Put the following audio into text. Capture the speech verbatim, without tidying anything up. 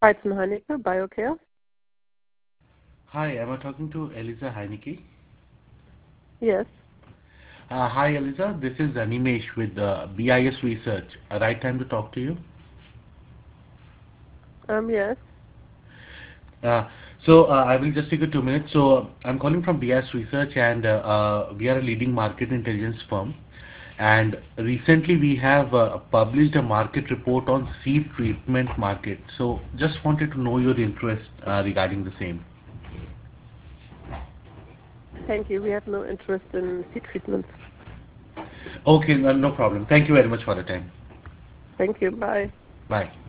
Heitzen Heinecke, BioCare. Hi, am I talking to Eliza Heineke? Yes. Uh, hi, Eliza. This is Animesh with uh, B I S Research. A right time to talk to you? Um, yes. Uh, so uh, I will just take a two minutes. So I'm calling from B I S Research, and uh, uh, we are a leading market intelligence firm. And recently we have uh, published a market report on seed treatment market. So just wanted to know your interest uh, regarding the same. Thank you. We have no interest in seed treatments. Okay, no, no problem. Thank you very much for the time. Thank you. Bye. Bye.